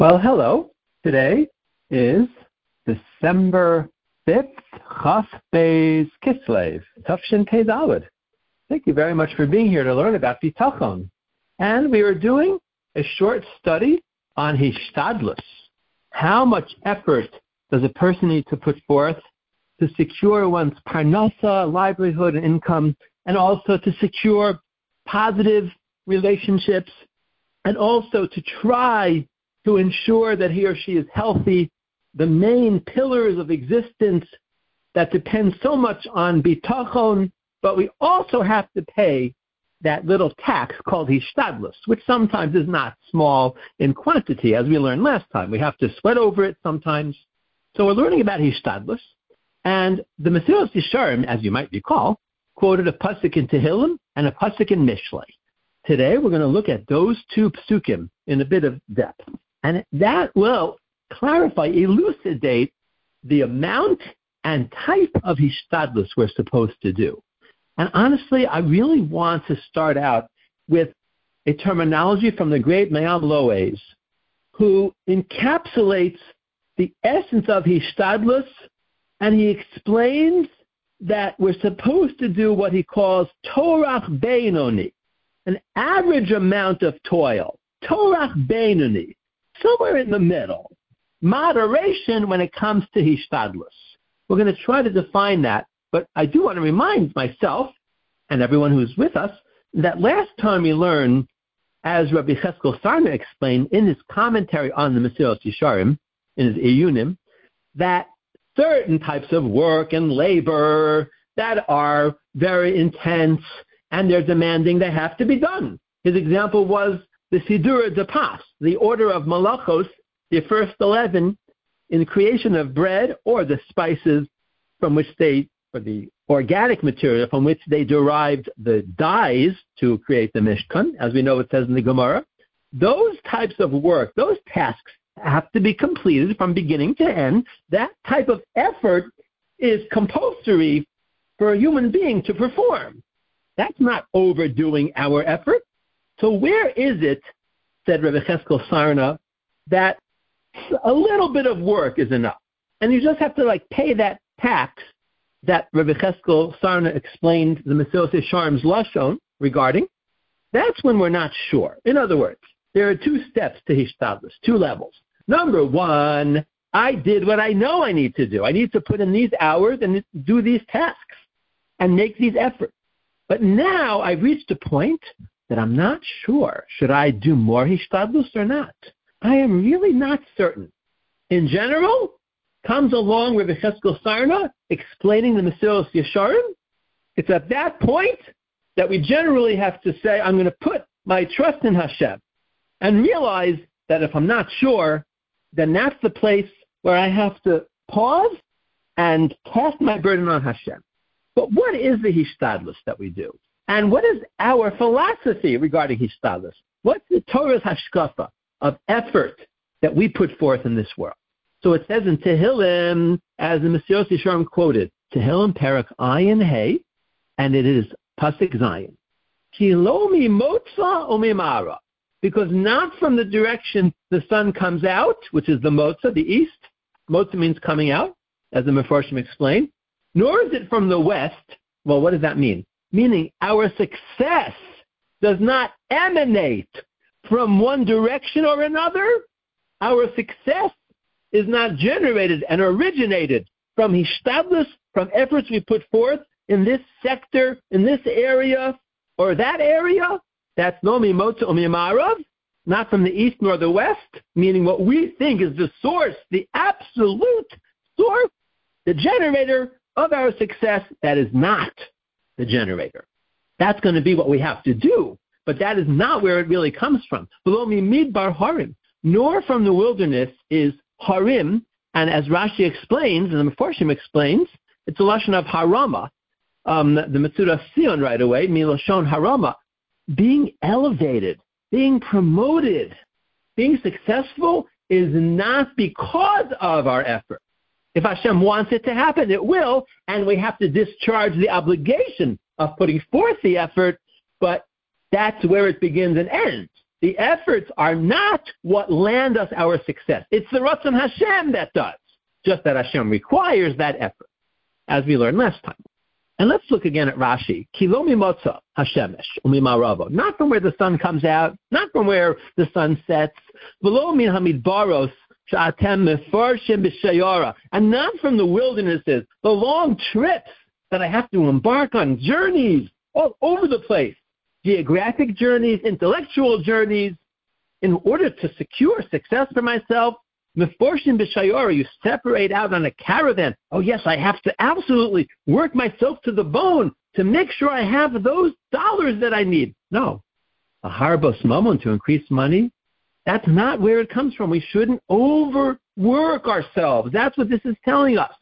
Well, hello. Today is December 5th, Chaf Beis Kislev, Tafshin Pei Daled. Thank you very much for being here to learn about Bitachon. And we are doing a short study on Hishtadlus. How much effort does a person need to put forth to secure one's parnasa, livelihood, and income, and also to secure positive relationships, and also to try to ensure that he or she is healthy, the main pillars of existence that depend so much on bitachon, but we also have to pay that little tax called hishtadlus, which sometimes is not small in quantity, as we learned last time. We have to sweat over it sometimes. So we're learning about hishtadlus, and the Mesilas Yesharim, as you might recall, quoted a pasuk in Tehillim and a pasuk in Mishlei. Today we're going to look at those two psukim in a bit of depth. And that will clarify, elucidate the amount and type of hishtadlus we're supposed to do. And honestly, I really want to start out with a terminology from the great Me'am Lo'ez, who encapsulates the essence of hishtadlus, and he explains that we're supposed to do what he calls torach beinoni, an average amount of toil, torach beinoni, somewhere in the middle, moderation when it comes to hishtadlus. We're going to try to define that, but I do want to remind myself and everyone who's with us that last time we learned, as Rabbi Cheskel Sarna explained in his commentary on the Mesilas Yesharim, in his Iyunim, that certain types of work and labor that are very intense and they're demanding, they have to be done. His example was the Sidura de Pas, the order of Malachos, the first 11 in the creation of bread or the spices from which they, or the organic material from which they derived the dyes to create the Mishkan, as we know it says in the Gemara. Those types of work, those tasks have to be completed from beginning to end. That type of effort is compulsory for a human being to perform. That's not overdoing our effort. So where is it, said Rabbi Cheskel Sarna, that a little bit of work is enough? And you just have to pay that tax that Rabbi Cheskel Sarna explained the Mesilas Yesharim's Lashon regarding. That's when we're not sure. In other words, there are two steps to hishtadlus, two levels. Number one, I did what I know I need to do. I need to put in these hours and do these tasks and make these efforts. But now I've reached a point that I'm not sure. Should I do more hishtadlus or not? I am really not certain. In general, comes along with Rabbi Cheskel Sarna explaining the Mesilas Yesharim. It's at that point that we generally have to say, I'm going to put my trust in Hashem, and realize that if I'm not sure, then that's the place where I have to pause and cast my burden on Hashem. But what is the hishtadlus that we do? And what is our philosophy regarding hishtadlus? What's the Torah's hashkafa of effort that we put forth in this world? So it says in Tehillim, as the Mesilas Yesharim quoted, Tehillim Perak Ayin Hey, and it is Pasuk Zayin. Ki lo mi motza o mi mara, because not from the direction the sun comes out, which is the motza, the east. Motza means coming out, as the Mefarshim explained. Nor is it from the west. Well, what does that mean? Meaning our success does not emanate from one direction or another. Our success is not generated and originated from hishtadlus, from efforts we put forth in this sector, in this area, or that area. That's no mimotza or mimarav, not from the east nor the west, meaning what we think is the source, the absolute source, the generator of our success. That is not the generator. That's going to be what we have to do, but that is not where it really comes from. Below me midbar harim, nor from the wilderness is harim, and as Rashi explains, and the Mefarshim explains, it's a lashon of harama, the Metzudas Sion right away, milashon harama, being elevated, being promoted, being successful is not because of our effort. If Hashem wants it to happen, it will, and we have to discharge the obligation of putting forth the effort, but that's where it begins and ends. The efforts are not what land us our success. It's the Ratzon Hashem that does. Just that Hashem requires that effort, as we learned last time. And let's look again at Rashi. Kilo mimotza hashemesh umimaravo. Not from where the sun comes out, not from where the sun sets. V'lo min hamidbaros she'atem mefarshim b'shayara. And not from the wildernesses, the long trips that I have to embark on, journeys all over the place. Geographic journeys, intellectual journeys. In order to secure success for myself, Meforshim b'shayora, you separate out on a caravan. Oh yes, I have to absolutely work myself to the bone to make sure I have those dollars that I need. No. A harbos mamon, to increase money, that's not where it comes from. We shouldn't overwork ourselves. That's what this is telling us.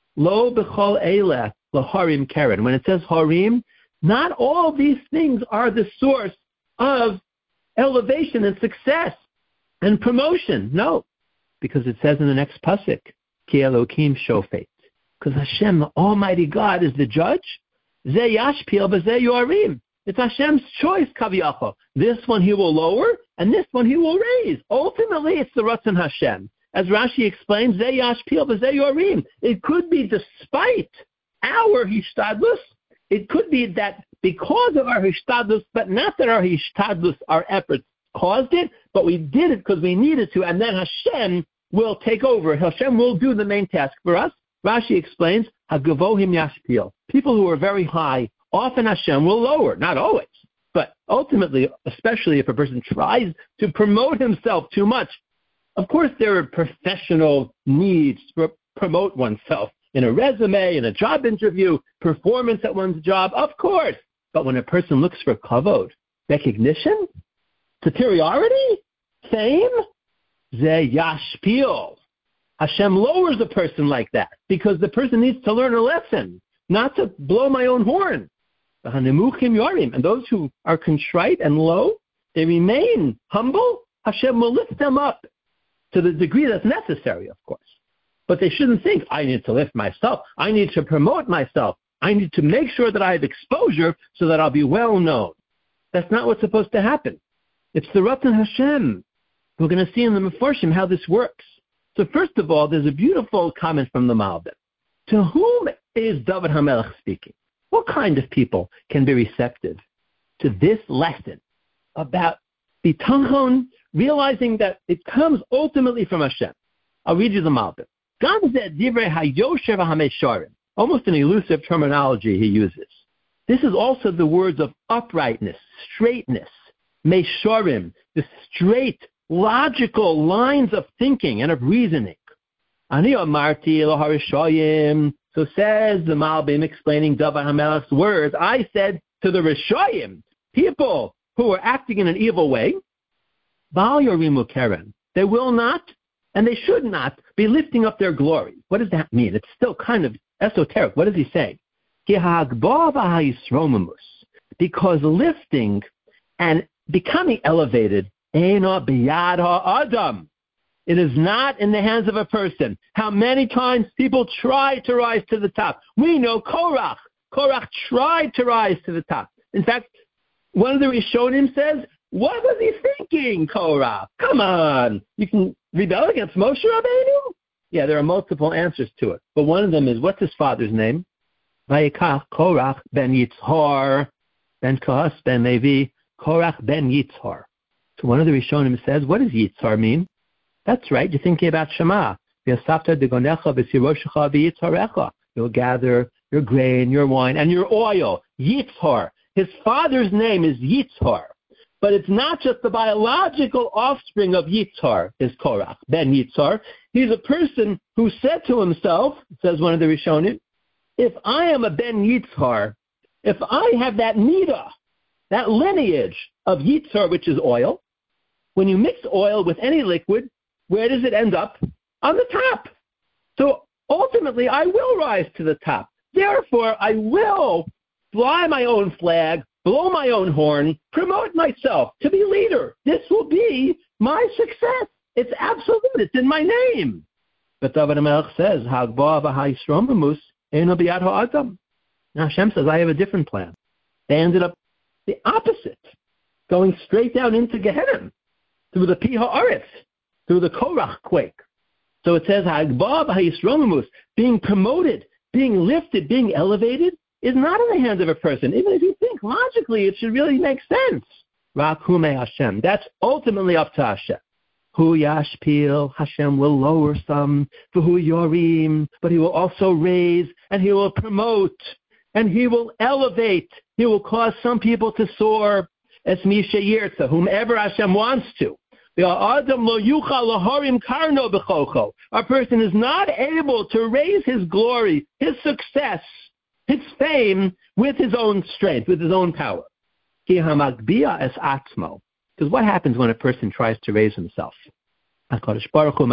Lo b'chol eileh l'harim keren. When it says harim, not all these things are the source of elevation and success and promotion. No. Because it says in the next pasuk, Ki Elokim Shofet. Because Hashem, the Almighty God, is the judge. Ze yashpil b'ze yorim. It's Hashem's choice, kaviyachol. This one He will lower, and this one He will raise. Ultimately, it's the Ratzon Hashem. As Rashi explains, Ze yashpil b'ze yorim. It could be despite our hishtadlus. It could be that because of our hishtadlus, but not that our hishtadlus, our efforts, caused it, but we did it because we needed to, and then Hashem will take over. Hashem will do the main task for us. Rashi explains, Hagavohim yashpil. People who are very high, often Hashem will lower. Not always, but ultimately, especially if a person tries to promote himself too much. Of course, there are professional needs to promote oneself in a resume, in a job interview, performance at one's job, of course. But when a person looks for kavod, recognition, superiority, fame, ze yashpil. Hashem lowers a person like that because the person needs to learn a lesson, not to blow my own horn. The hanemuchim yorim, and those who are contrite and low, they remain humble. Hashem will lift them up to the degree that's necessary, of course. But they shouldn't think, I need to lift myself. I need to promote myself. I need to make sure that I have exposure so that I'll be well known. That's not what's supposed to happen. It's the Ratzon Hashem. We're going to see in the Meforshim how this works. So first of all, there's a beautiful comment from the Malbim. To whom is David HaMelech speaking? What kind of people can be receptive to this lesson about bitachon, realizing that it comes ultimately from Hashem? I'll read you the Malbim. Gam zeh divrei hayosher v'hamesharim. Almost an elusive terminology he uses. This is also the words of uprightness, straightness, Meshorim, the straight, logical lines of thinking and of reasoning. Ani amarti l'harishoyim. So says the Malbim explaining David HaMelech's words, I said to the Rishoyim, people who are acting in an evil way, Bal yorimu keren. They will not, and they should not, be lifting up their glory. What does that mean? It's still kind of esoteric. What is he saying? Because lifting and becoming elevated, it is not in the hands of a person. How many times people try to rise to the top? We know Korach. Korach tried to rise to the top. In fact, one of the Rishonim says, what was he thinking, Korach? Come on. You can rebel against Moshe Rabbeinu? Yeah, there are multiple answers to it. But one of them is, what's his father's name? Vayikach Korach ben Yitzhar, ben Kohas ben Levi, Korach ben Yitzhar. So one of the Rishonim says, what does Yitzhar mean? That's right, you're thinking about Shema. You'll gather your grain, your wine, and your oil. Yitzhar. His father's name is Yitzhar. But it's not just the biological offspring of Yitzhar, is Korach, ben Yitzhar. He's a person who said to himself, says one of the Rishonim, if I am a ben Yitzhar, if I have that midah, that lineage of Yitzhar, which is oil, when you mix oil with any liquid, where does it end up? On the top. So ultimately, I will rise to the top. Therefore, I will fly my own flag, blow my own horn, promote myself to be leader. This will be my success. It's absolute. It's in my name. But David HaMelech says, now Hashem says, I have a different plan. They ended up the opposite. going straight down into Gehenna, through the Pi Ha'aretz, through the Korach quake. So it says, Ha'agbah b'ha'yisromimus, being promoted, being lifted, being elevated, is not in the hands of a person. Even if you think logically, it should really make sense. Rak hu me Hashem. That's ultimately up to Hashem. Hu yashpil, Hashem will lower some, v'hu yorim, but he will also raise, and he will promote, and he will elevate. He will cause some people to soar, es mi sheyirtza, whomever Hashem wants to. A person is not able to raise his glory, his success, his fame with his own strength, with his own power. Because what happens when a person tries to raise himself? Based on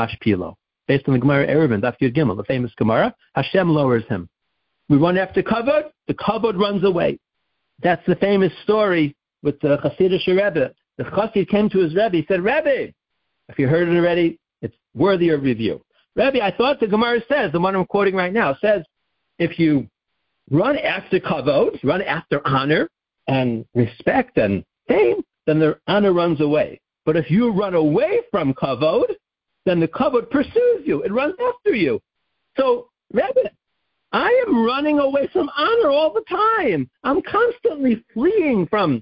the Gemara Eruvin, Daf Yud Gimel, the famous Gemara, Hashem lowers him. We run after kavod, the kavod runs away. That's the famous story with the Hasidic Rebbe. The Chassid came to his Rebbe. He said, Rebbe, if you heard it already, it's worthy of review. Rebbe, I thought the Gemara says, the one I'm quoting right now, says, if you run after kavod, run after honor and respect and fame, then the honor runs away. But if you run away from kavod, then the kavod pursues you. It runs after you. So, Rebbe, I am running away from honor all the time. I'm constantly fleeing from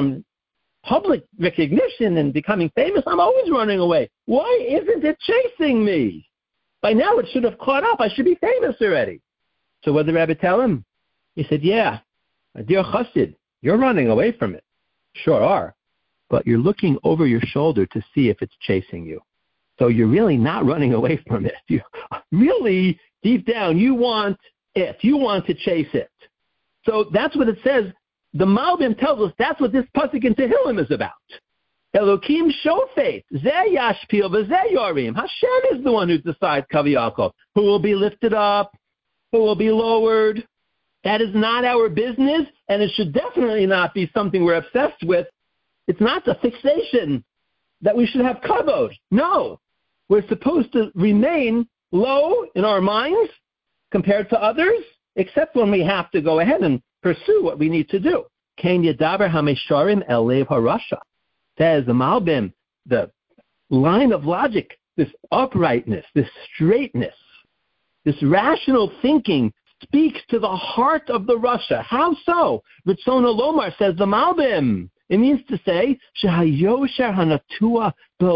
public recognition and becoming famous. I'm always running away. Why isn't it chasing me? By now it should have caught up. I should be famous already. So what did the Rebbe tell him? He said, yeah, my dear Chassid, you're running away from it. Sure are. But you're looking over your shoulder to see if it's chasing you. So you're really not running away from it. You really, deep down, you want it. You want to chase it. So that's what it says. The Malbim tells us that's what this pasuk in Tehillim is about. Elokim shofet, zeh yashpil v'zeh yorim. Hashem is the one who decides, Kaviyakov, who will be lifted up, who will be lowered. That is not our business, and it should definitely not be something we're obsessed with. It's not a fixation that we should have kavod. No. We're supposed to remain low in our minds compared to others, except when we have to go ahead and pursue what we need to do. Kain yadaber hamesharim elev harasha. Says the Malbim, the line of logic, this uprightness, this straightness, this rational thinking speaks to the heart of the Rasha. How so? Ritzona Lomar, says the Malbim. It means to say, Shehayosher hanatua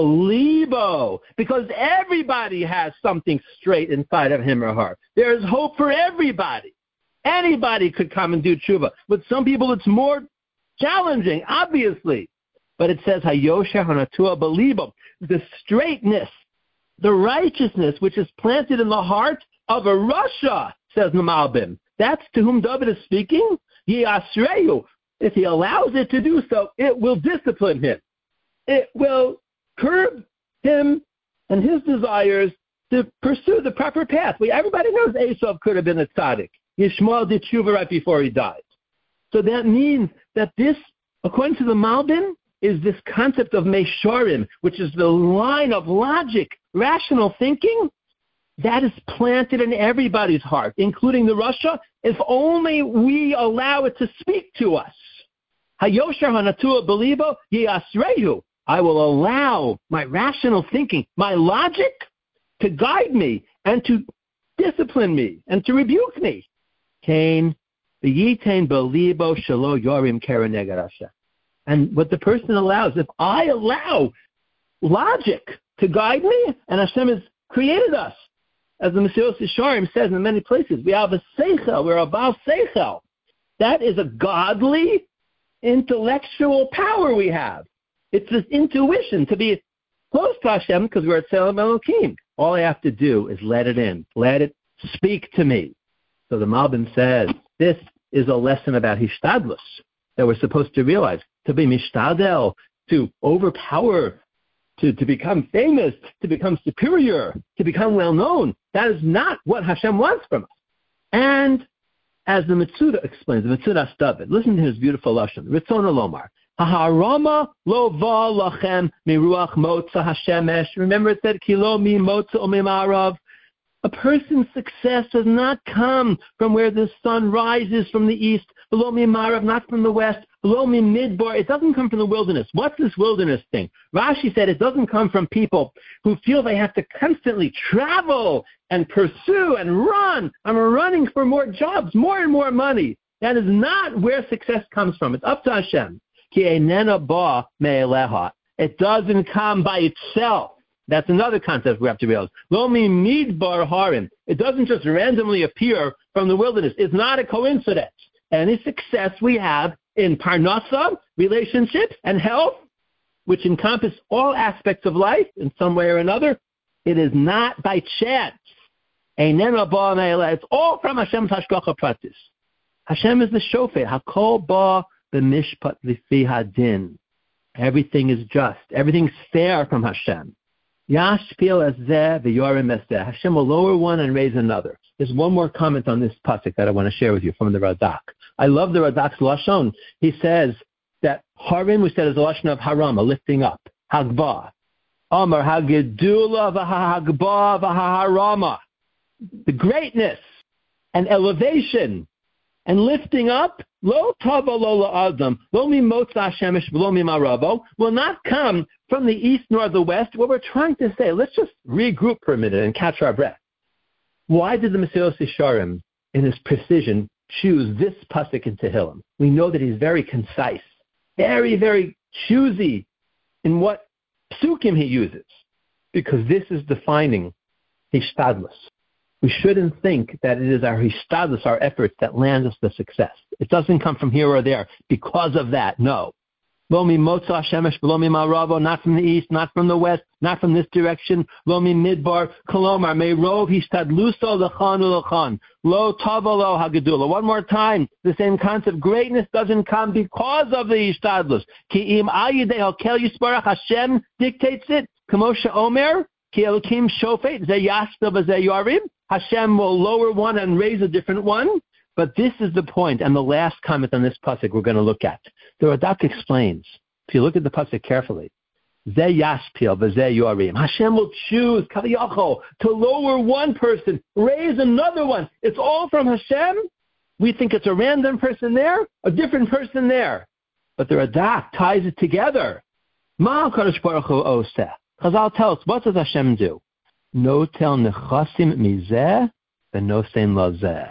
belibo, because everybody has something straight inside of him or her. There is hope for everybody. Anybody could come and do tshuva. With some people, it's more challenging, obviously. But it says, Hayosher hanatua belibo, the straightness, the righteousness which is planted in the heart of a Rasha, says the Malbim. That's to whom David is speaking. Yasreyu. If he allows it to do so, it will discipline him. It will curb him and his desires to pursue the proper path. Everybody knows Esav could have been a tzaddik. Yishmael did tshuva right before he died. So that means that this, according to the Malbim, is this concept of Meshorim, which is the line of logic, rational thinking, that is planted in everybody's heart, including the Rasha, if only we allow it to speak to us. Hayosher hanatua belibo yasreyu. I will allow my rational thinking, my logic, to guide me and to discipline me and to rebuke me. Kain v'yitain belibo shelo yorim keren neged Hashem. And what the person allows, if I allow logic to guide me, and Hashem has created us, as the Mesilas Yesharim says in many places, we have a seichel, we're a baal seichel. That is a godly, intellectual power we have. It's this intuition to be close to Hashem because we're at Tzelem Elokim. All I have to do is let it in. Let it speak to me. So the Malbim says, this is a lesson about Hishtadlus that we're supposed to realize. To be Mishtadel, to overpower, to become famous, to become superior, to become well-known. That is not what Hashem wants from us. And as the Metzuda explains, the Metzuda David, listen to his beautiful lashon. Ritzona Lomar, Haharama lo va lachem miruach motza hashemesh. Remember it said, Kilo mi motza o mimarav. A person's success does not come from where the sun rises from the east, below me marav, not from the west, below me midbar. It doesn't come from the wilderness. What's this wilderness thing? Rashi said it doesn't come from people who feel they have to constantly travel and pursue and run. I'm running for more jobs, more and more money. That is not where success comes from. It's up to Hashem. Ki einena ba me'eleha. It doesn't come by itself. That's another concept we have to realize. Lo mi midbar harim. It doesn't just randomly appear from the wilderness. It's not a coincidence. Any success we have in parnasa, relationships, and health, which encompass all aspects of life in some way or another, it is not by chance. Einena ba me'eleha. It's all from Hashem's hashgacha pratis. Hashem is the shofet. Hakol ba b'mishpat lifi hadin. Everything is just. Everything's fair from Hashem. Yashpil azeh v'yorim eseh. Hashem will lower one and raise another. There's one more comment on this pasuk that I want to share with you from the Radak. I love the Radak's lashon. He says that harim, we said, is a lashon of harama, lifting up. Hagba. Amar hagedula v'hagba v'harama. The greatness and elevation and lifting up, lo tava lo la'adam, lo mi motza shemesh v'lo mi maravo, will not come from the east nor the west. What we're trying to say, let's just regroup for a minute and catch our breath. Why did the Mesilas Yesharim, in his precision, choose this pasuk in Tehillim? We know that he's very concise, very, very choosy in what psukim he uses, because this is defining hishtadlus. We shouldn't think that it is our hishtadlus, our efforts, that land us the success. It doesn't come from here or there because of that. No. Lo mi motza shemesh v'lo mi maravo, not from the east, not from the west, not from this direction. Lo mi midbar, kolomar, me'rov hishtadluso l'chan u'l'chan. Lo tava lo hagedula. One more time, the same concept. Greatness doesn't come because of the hishtadlus. Ki im al yidei hakel yisbarach, Hashem dictates it. Kamosha omer, ki elokim shofet, ze yashpil v'ze yorim. Hashem will lower one and raise a different one. But this is the point, and the last comment on this pasuk we're going to look at. The Radak explains, if you look at the pasuk carefully, Ze yashpil v'ze yorim. Hashem will choose, kaviyachol, to lower one person, raise another one. It's all from Hashem. We think it's a random person there, a different person there. But the Radak ties it together. Ma HaKadosh Baruch Hu oseh. Chazal tell us, what does Hashem do? No tel nechasim mizeh v'nosein lazeh.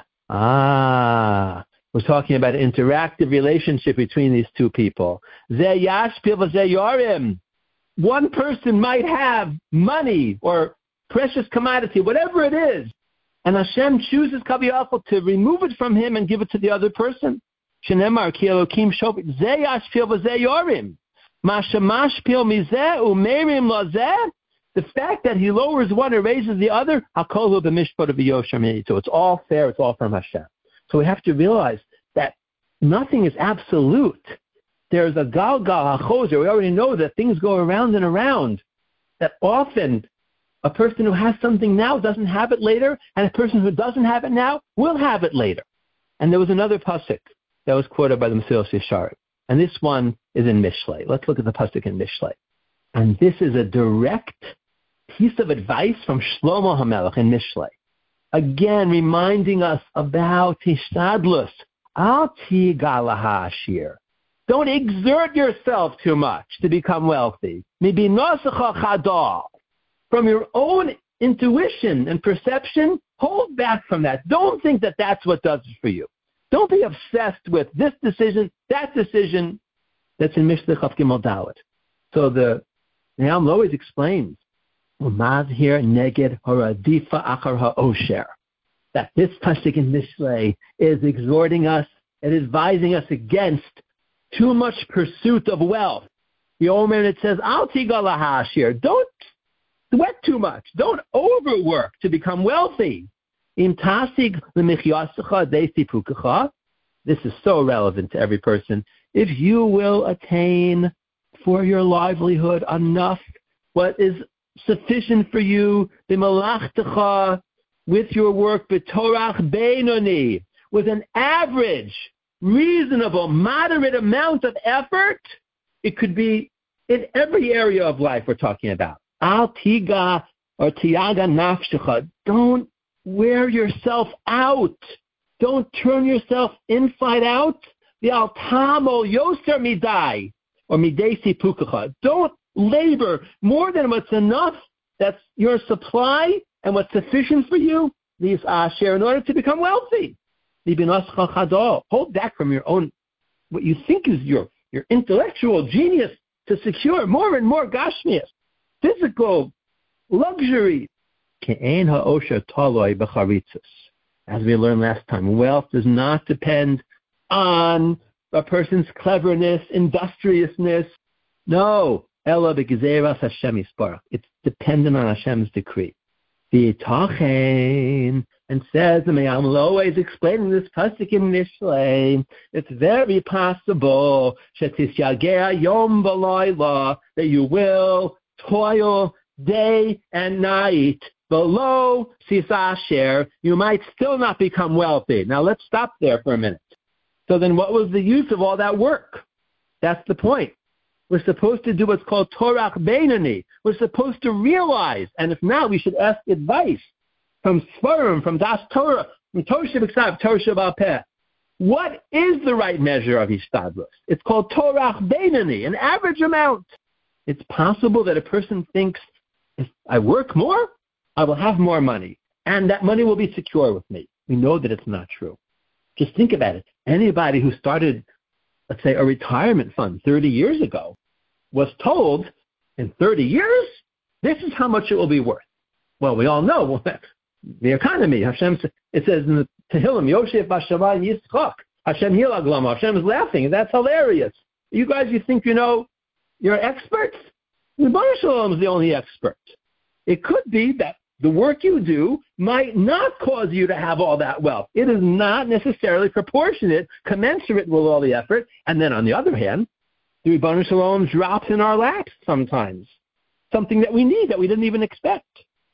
We're talking about an interactive relationship between these two people. Ze yashpil v'ze yorim. One person might have money or precious commodity, whatever it is, and Hashem chooses kaviyachol to remove it from him and give it to the other person. Shenemar ki elokim shofet ze yashpil v'ze yorim. Ma shemashpil mizeh u'merim lazeh. The fact that he lowers one and raises the other, hakol hu b'mishpat v'yosher me'ito. It's all fair. It's all from Hashem. So we have to realize that nothing is absolute. There's a galgal hachozer. We already know that things go around and around. That often a person who has something now doesn't have it later, and a person who doesn't have it now will have it later. And there was another pasuk that was quoted by the Mesilas Yesharim, and this one is in Mishlei. Let's look at the pasuk in Mishlei. And this is a direct piece of advice from Shlomo HaMelech in Mishlei. Again, reminding us about hishtadlus. Al tiga laha ashir. Don't exert yourself too much to become wealthy. Mibinosecha chadal. From your own intuition and perception, hold back from that. Don't think that that's what does it for you. Don't be obsessed with this decision, that decision. That's in Mishlei Chaf Gimel Dalet. So the Ne'am always explains, Umazhir neged haradifa achar ha'osher. That this pasuk in Mishlei is exhorting us and advising us against too much pursuit of wealth. The Omer, it says, Al tiga laha ashir. Don't sweat too much. Don't overwork to become wealthy. Im tasig lemichyascha deisipukacha. This is so relevant to every person. If you will attain for your livelihood enough, what is sufficient for you, b'malachtecha, with your work, b'torach beinoni, with an average, reasonable, moderate amount of effort, it could be in every area of life we're talking about. Al tiga or tiaga nafshecha. Don't wear yourself out Don't turn yourself inside out. The altamo yoser midai, or midesi pukacha. Don't labor more than what's enough. That's your supply and what's sufficient for you. These asher in order to become wealthy. Hold back from your own, what you think is your intellectual genius to secure more and more gashmias, physical luxury. As we learned last time, wealth does not depend on a person's cleverness, industriousness. No, it's dependent on Hashem's decree. And says the Me'am always explaining this pasuk in Mishlei, it's very possible that you will toil day and night below Sisasher. You might still not become wealthy. Now let's stop there for a minute. So then what was the use of all that work? That's the point. We're supposed to do what's called Torach Beinani. We're supposed to realize, and if not, we should ask advice from Sfarim, from Das Torah, from Torah Shebiksav, Torah Shebal Peh. What is the right measure of Hishtadlus? It's called Torach Beinani, an average amount. It's possible that a person thinks, if I work more, I will have more money, and that money will be secure with me. We know that it's not true. Just think about it. Anybody who started, let's say, a retirement fund 30 years ago was told, in 30 years, this is how much it will be worth. Well, we all know the economy. Hashem, it says in the Tehillim, Yosef Bashavan Yitzchak. Hashem Hilaglam. Hashem is laughing. That's hilarious. You guys, you think you know, you're experts? The Baruch Shalom is the only expert. It could be that the work you do might not cause you to have all that wealth. It is not necessarily proportionate, commensurate with all the effort. And then on the other hand, the Rebbeinu Shalom drops in our laps sometimes. Something that we need, that we didn't even expect.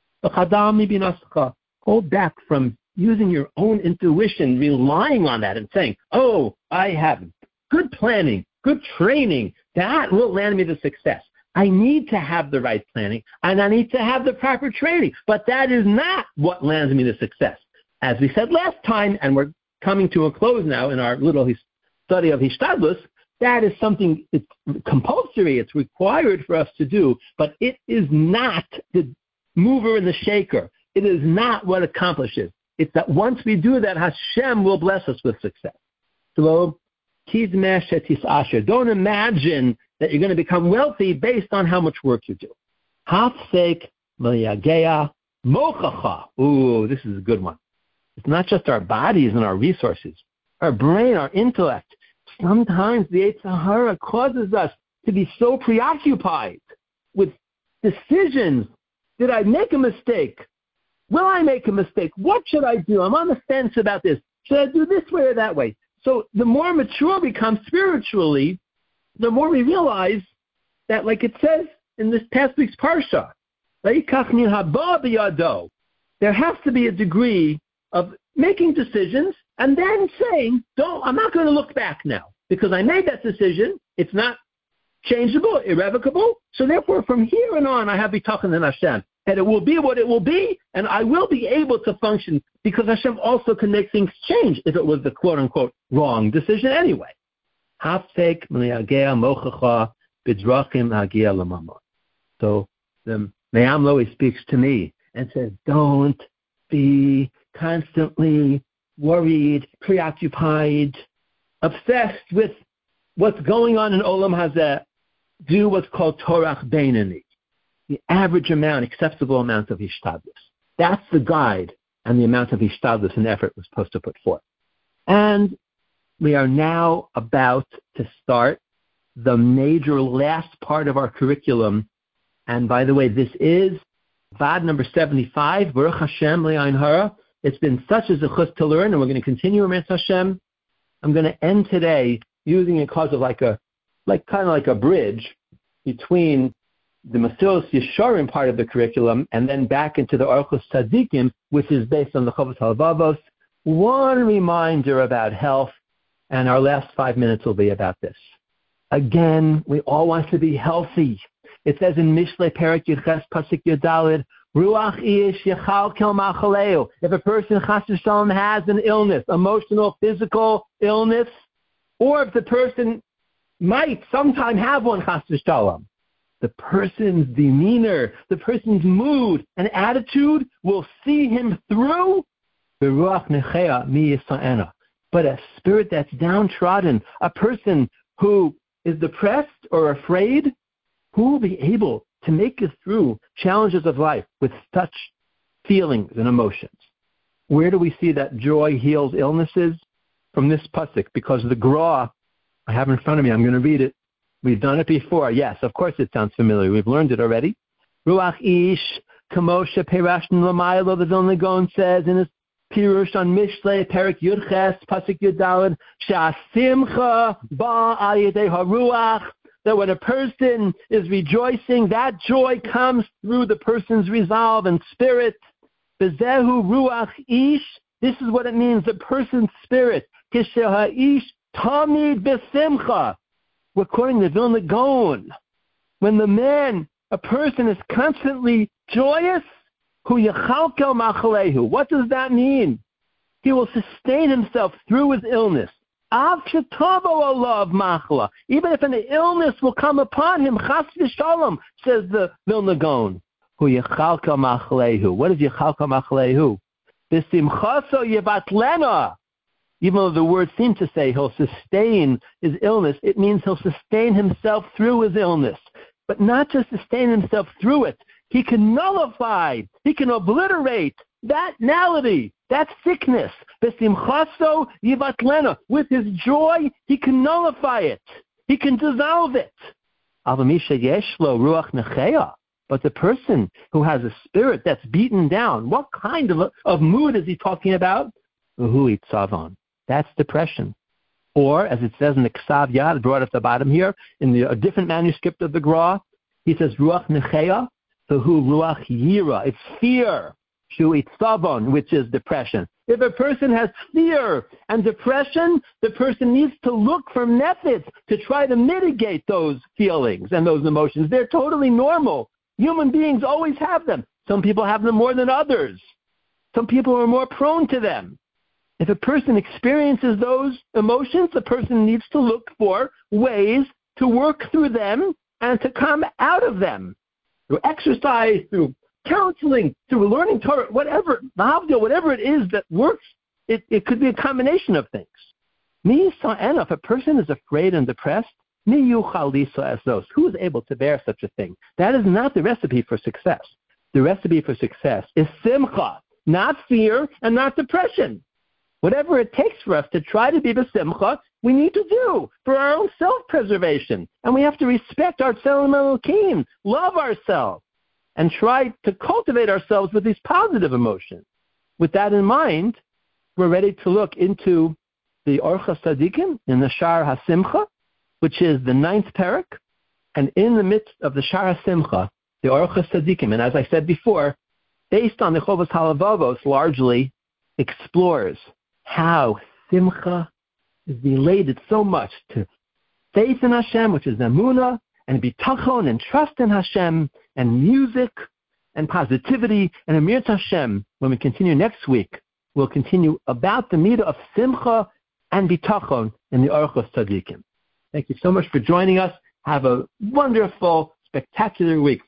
Hold back from using your own intuition, relying on that and saying, oh, I have good planning, good training. That will land me to success. I need to have the right planning, and I need to have the proper training. But that is not what lands me to success. As we said last time, and we're coming to a close now in our little study of Hishtadlus, that is something, it's compulsory, it's required for us to do, but it is not the mover and the shaker. It is not what accomplishes. It's that once we do that, Hashem will bless us with success. So, don't imagine that you're going to become wealthy based on how much work you do. Hafsek Meliagea Mochacha. Ooh, this is a good one. It's not just our bodies and our resources, our brain, our intellect. Sometimes the Yetzer Hara causes us to be so preoccupied with decisions. Did I make a mistake? Will I make a mistake? What should I do? I'm on the fence about this. Should I do this way or that way? So the more mature we become spiritually, the more we realize that, like it says in this past week's Parsha, there has to be a degree of making decisions and then saying, I'm not going to look back now because I made that decision. It's not changeable, irrevocable. So therefore, from here and on, I have bitachon in Hashem. And it will be what it will be, and I will be able to function because Hashem also can make things change if it was the quote-unquote wrong decision anyway. So the Me'am always speaks to me and says, don't be constantly worried, preoccupied, obsessed with what's going on in Olam Hazeh. Do what's called Torach Beinani, the average amount, acceptable amount of Hishtadlus. That's the guide and the amount of Hishtadlus and effort we're supposed to put forth. And we are now about to start the major last part of our curriculum. And by the way, this is Vad number 75, Baruch Hashem Le'ayin Hara. It's been such a zechus to learn, and we're going to continue with Hashem. I'm going to end today using it because of like a bridge between the Mesilas Yesharim part of the curriculum and then back into the Orchos Tzadikim, which is based on the Chovos HaLevavos. One reminder about health, and our last 5 minutes will be about this. Again, we all want to be healthy. It says in Mishlei Perek Yudches Pasuk Yudalid, Ruach ish yechalkel machaleu. If a person chas v'shalom has an illness, emotional, physical illness, or if the person might sometime have one chas v'shalom, the person's demeanor, the person's mood and attitude will see him through. But a spirit that's downtrodden, a person who is depressed or afraid, who will be able to make it through challenges of life with such feelings and emotions. Where do we see that joy heals illnesses? From this pasuk, because the Gra, I have in front of me, I'm going to read it. We've done it before. Yes, of course it sounds familiar. We've learned it already. Ruach ish, kamosha perashn lamaylo, the Vilna Gaon says in his Pirush on Mishlei, Perik Yudches, Pasuk Yudalad, Sha'asimcha ba al yedei haruach, that when a person is rejoicing, that joy comes through the person's resolve and spirit. Bezehu ruach ish, this is what it means, the person's spirit. Kishe ha'ish tamid besimcha. According to Vilna Gaon, when the man, a person is constantly joyous, hu yechalkel machalehu. What does that mean? He will sustain himself through his illness. Av shetavo alav machla. Even if an illness will come upon him, chas v'shalom, says the Vilna Gaon. Hu yechalkel machalehu. What is yechalkel machalehu? B'simchaso yevatlena. Even though the word seems to say he'll sustain his illness, it means he'll sustain himself through his illness. But not just sustain himself through it. He can nullify, he can obliterate that malady, that sickness. B'simchaso yivatlena. With his joy, he can nullify it. He can dissolve it. Avamisha yeshlo ruach necheya. But the person who has a spirit that's beaten down, what kind of mood is he talking about? Uhu itzavon. That's depression. Or, as it says in the Ksav Yad, brought at the bottom here, in a different manuscript of the Gra, he says, Ruach Necheya, Hu Ruach Yira. It's fear. Shu Itzavon, which is depression. If a person has fear and depression, the person needs to look for methods to try to mitigate those feelings and those emotions. They're totally normal. Human beings always have them. Some people have them more than others. Some people are more prone to them. If a person experiences those emotions, the person needs to look for ways to work through them and to come out of them. Through exercise, through counseling, through learning Torah, whatever it is that works, it could be a combination of things. If a person is afraid and depressed, who is able to bear such a thing? That is not the recipe for success. The recipe for success is simcha, not fear and not depression. Whatever it takes for us to try to be b'simcha, we need to do for our own self-preservation. And we have to respect our Tzelem Elokim, love ourselves, and try to cultivate ourselves with these positive emotions. With that in mind, we're ready to look into the Orchos Tzadikim in the Shar HaSimcha, which is the 9th parak. And in the midst of the Shar HaSimcha, the Orchos Tzadikim, and as I said before, based on the Chovos HaLevavos, largely explores how Simcha is related so much to faith in Hashem, which is Emunah, and bitachon, and trust in Hashem, and music, and positivity, and Emirat Hashem. When we continue next week, we'll continue about the midah of Simcha and bitachon in the Orchos Tzadikim. Thank you so much for joining us. Have a wonderful, spectacular week.